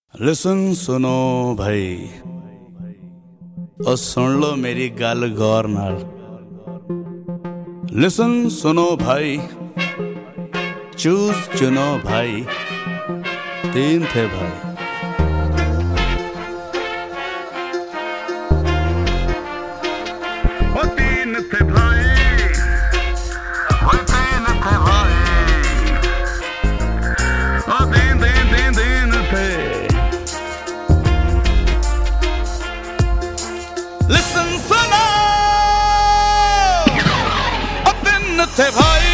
Listen सुनो भाई और सुन लो मेरी गल गौर नाल। लिसन सुनो भाई, चूज चुनो भाई, तीन थे भाई। वो तीन थे भाई, वो तीन थे भाई, वो तीन तीन तीन तीन थे। लिसन सुनो, वो तीन थे भाई।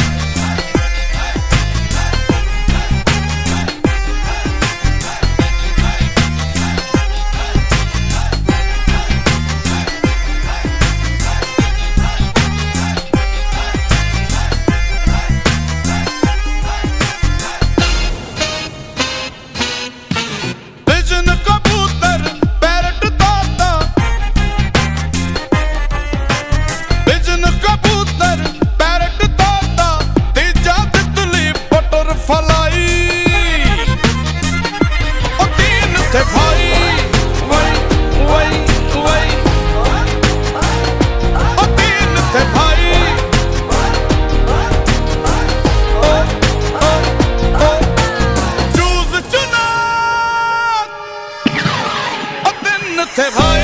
थे भाई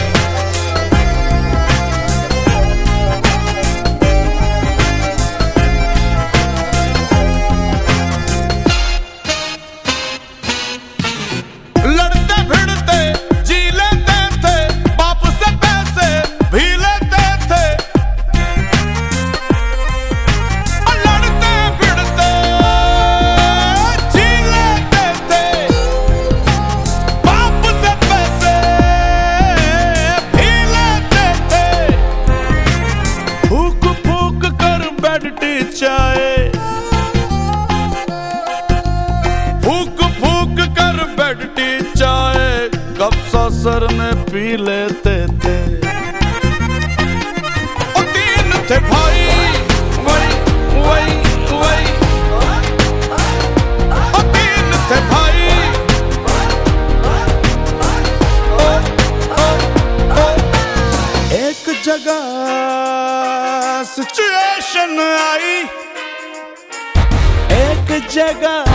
लड़ते भिड़ते जी लेते थे, बाप से पैसे भी लेते थे। लड़ते भिड़ते जी लेते थे, बाप से पैसे भी लेते थे। फूक फूक कर बैठती चाय, फूक फूक कर बैठती चाय, कब सर में पी लेते थे। और तीन थे भाई, वही वही वही, और तीन थे भाई। एक जगह सिचुएशन आई, एक जगह